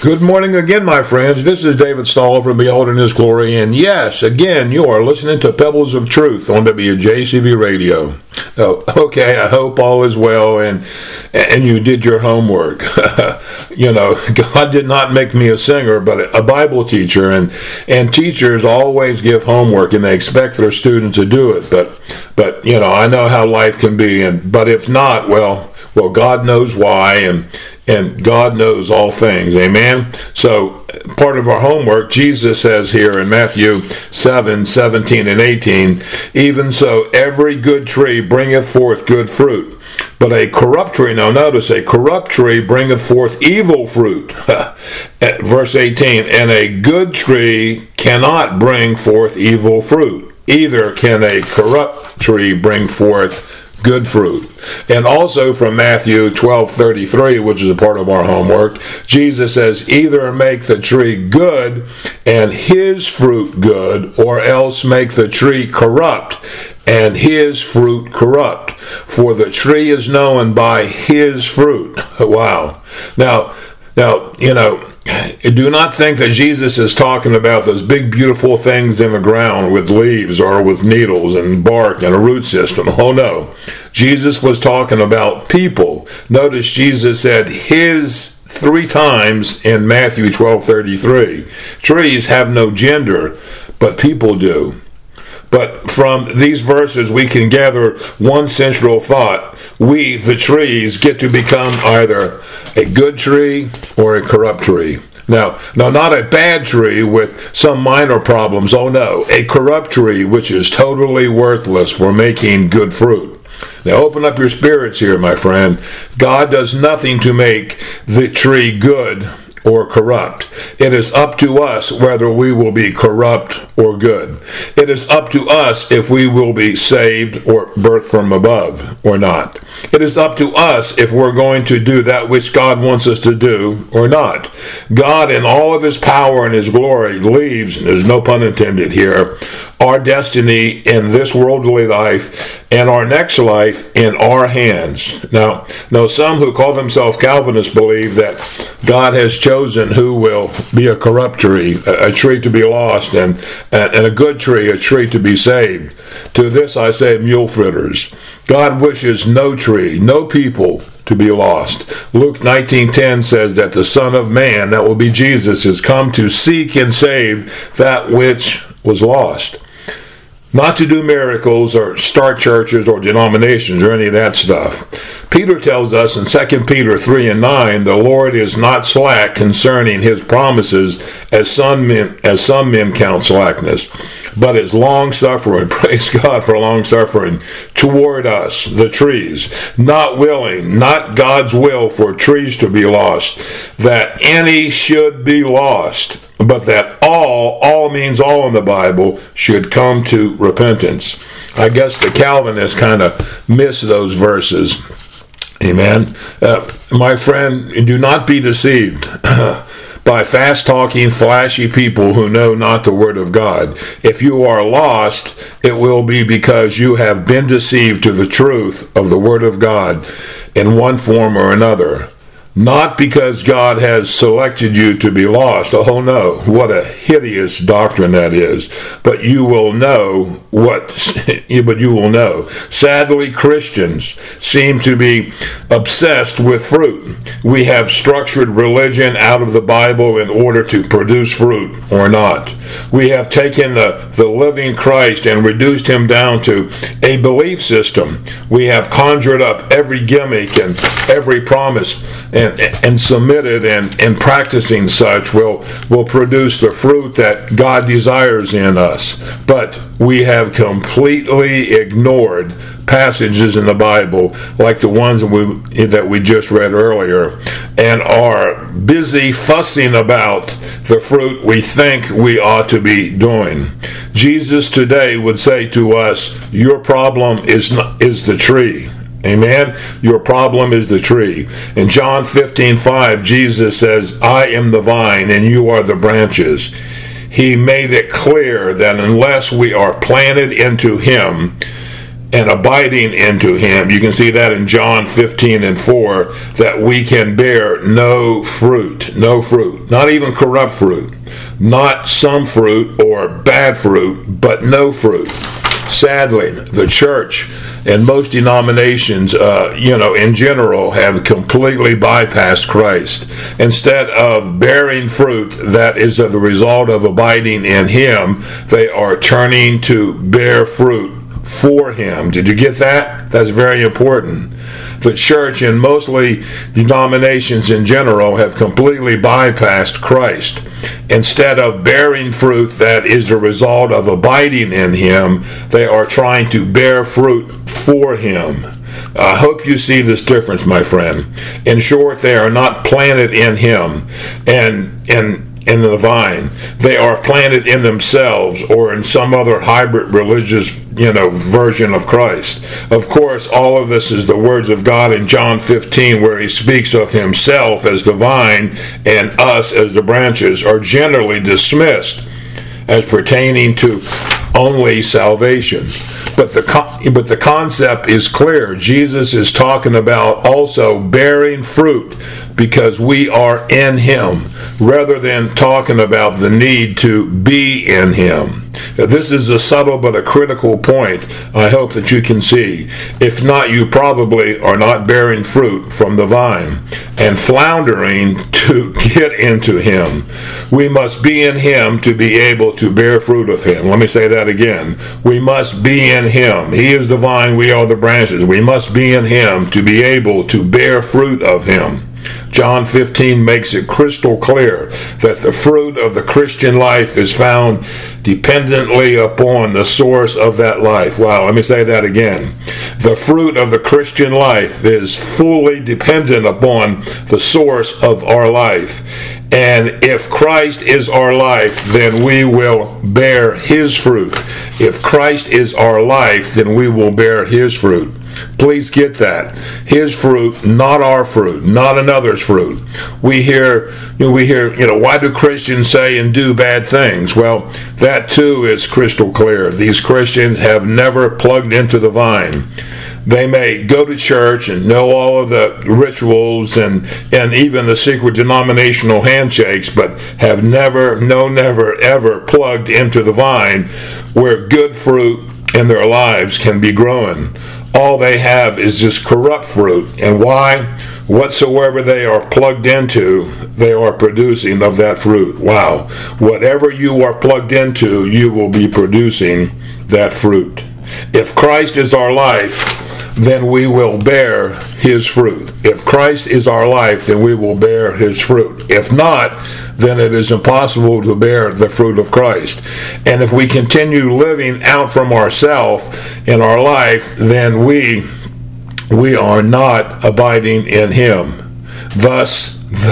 Good morning again, my friends. This is David Stahl from Beholding His Glory, and yes, again, you are listening to Pebbles of Truth on WJCV Radio. Oh, okay, I hope all is well, and you did your homework. God did not make me a singer, but a Bible teacher, and teachers always give homework, and they expect their students to do it. But I know how life can be, but if not, well, God knows why, and God knows all things. Amen? So, part of our homework, Jesus says here in Matthew 7:17 and 18, even so, every good tree bringeth forth good fruit. But a corrupt tree, now notice, a corrupt tree bringeth forth evil fruit. Verse 18, and a good tree cannot bring forth evil fruit. Either can a corrupt tree bring forth good fruit. And also from Matthew 12:33, which is a part of our homework, Jesus says, either make the tree good and his fruit good, or else make the tree corrupt and his fruit corrupt. For the tree is known by his fruit. Wow. Now, do not think that Jesus is talking about those big, beautiful things in the ground with leaves or with needles and bark and a root system. Oh, no. Jesus was talking about people. Notice Jesus said his 3 times in Matthew 12:33. Trees have no gender, but people do. But from these verses, we can gather one central thought. We, the trees, get to become either a good tree or a corrupt tree. Now, not a bad tree with some minor problems. Oh, no. A corrupt tree which is totally worthless for making good fruit. Now, open up your spirits here, my friend. God does nothing to make the tree good or corrupt. It is up to us whether we will be corrupt or good. It is up to us if we will be saved or birthed from above or not. It is up to us if we're going to do that which God wants us to do or not. God, in all of his power and his glory, leaves, and there's no pun intended here, our destiny in this worldly life and our next life in our hands. Now, some who call themselves Calvinists believe that God has chosen who will be a corrupt tree, a tree to be lost, and a good tree, a tree to be saved. To this I say, mule fritters. God wishes no tree, no people to be lost. Luke 19:10 says that the Son of Man, that will be Jesus, is come to seek and save that which was lost. Not to do miracles or start churches or denominations or any of that stuff. Peter tells us in 2 Peter 3:9, the Lord is not slack concerning his promises, as some men count slackness, but is long-suffering, praise God for long-suffering, toward us, the trees, not willing, not God's will for trees to be lost, that any should be lost, but that all means all in the Bible, should come to repentance. I guess the Calvinists kind of miss those verses. Amen. My friend, do not be deceived by fast-talking, flashy people who know not the Word of God. If you are lost, it will be because you have been deceived to the truth of the Word of God in one form or another. Not because God has selected you to be lost. Oh no, what a hideous doctrine that is. But you will know Sadly, Christians seem to be obsessed with fruit. We have structured religion out of the Bible in order to produce fruit or not. We have taken the living Christ and reduced him down to a belief system. We have conjured up every gimmick and every promise and submitted and practicing such will produce the fruit that God desires in us. But we have completely ignored passages in the Bible like the ones that we just read earlier, and are busy fussing about the fruit we think we ought to be doing. Jesus today would say to us, your problem is the tree. Amen? Your problem is the tree. In John 15:5, Jesus says, I am the vine and you are the branches. He made it clear that unless we are planted into him and abiding into him. You can see that in John 15:4, that we can bear no fruit, not even corrupt fruit, not some fruit or bad fruit, but no fruit. Sadly, the church and most denominations, in general, have completely bypassed Christ. Instead of bearing fruit that is the result of abiding in him, they are turning to bear fruit for him. Did you get that? That's very important. The church and mostly denominations in general have completely bypassed Christ. Instead of bearing fruit that is the result of abiding in him, they are trying to bear fruit for him. I hope you see this difference, my friend. In short, they are not planted in him and in the vine. They are planted in themselves or in some other hybrid religious, version of Christ. Of course, all of this is the words of God in John 15, where he speaks of himself as the vine and us as the branches, are generally dismissed as pertaining to only salvation. But the concept is clear. Jesus is talking about also bearing fruit because we are in him, rather than talking about the need to be in him. This is a subtle but a critical point I hope that you can see. If not, you probably are not bearing fruit from the vine and floundering to get into him. We must be in him to be able to bear fruit of him. Let me say that again. We must be in him. He is the vine, we are the branches. We must be in him to be able to bear fruit of him. John 15 makes it crystal clear that the fruit of the Christian life is found dependently upon the source of that life. Wow, let me say that again. The fruit of the Christian life is fully dependent upon the source of our life. And if Christ is our life, then we will bear his fruit. If Christ is our life, then we will bear his fruit. Please get that. His fruit, not our fruit, not another's fruit. We hear, why do Christians say and do bad things? Well, that too is crystal clear. These Christians have never plugged into the vine. They may go to church and know all of the rituals and even the secret denominational handshakes, but have never ever plugged into the vine where good fruit in their lives can be growing. All they have is just corrupt fruit. And why? Whatsoever they are plugged into, they are producing of that fruit. Wow. Whatever you are plugged into, you will be producing that fruit. If Christ is our life, then we will bear his fruit. If Christ is our life, then we will bear his fruit. If not, then it is impossible to bear the fruit of Christ. And if we continue living out from ourselves in our life, then we are not abiding in him. Thus,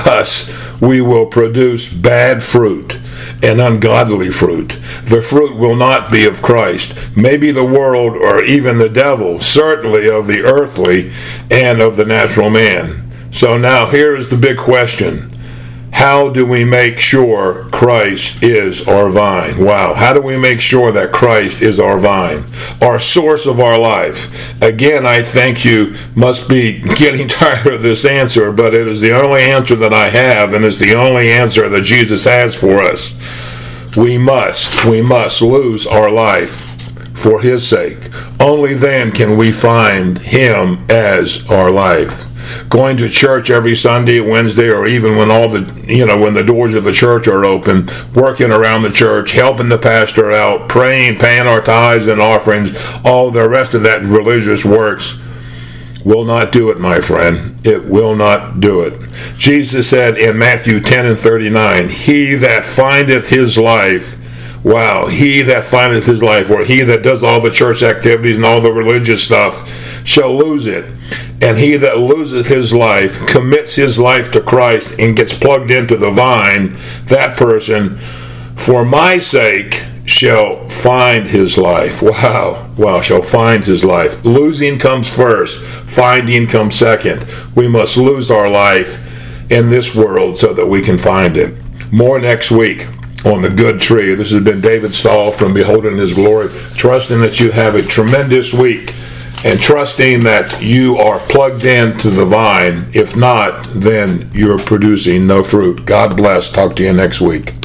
we will produce bad fruit and ungodly fruit. The fruit will not be of Christ. Maybe the world or even the devil, certainly of the earthly and of the natural man. So now here is the big question. How do we make sure Christ is our vine? Wow. How do we make sure that Christ is our vine, our source of our life? Again, I think you must be getting tired of this answer, but it is the only answer that I have, and it's the only answer that Jesus has for us. We must lose our life for his sake. Only then can we find him as our life. Going to church every Sunday, Wednesday, or even when when the doors of the church are open, working around the church, helping the pastor out, praying, paying our tithes and offerings, all the rest of that religious works will not do it, my friend. It will not do it. Jesus said in Matthew 10:39, he that findeth his life, wow, he that findeth his life, or he that does all the church activities and all the religious stuff, shall lose it. And he that loseth his life, commits his life to Christ, and gets plugged into the vine, that person, for my sake, shall find his life. Wow, shall find his life. Losing comes first, finding comes second. We must lose our life in this world so that we can find it. More next week on The Good Tree. This has been David Stahl from Beholding His Glory, trusting that you have a tremendous week and trusting that you are plugged into the vine. If not, then you're producing no fruit. God bless. Talk to you next week.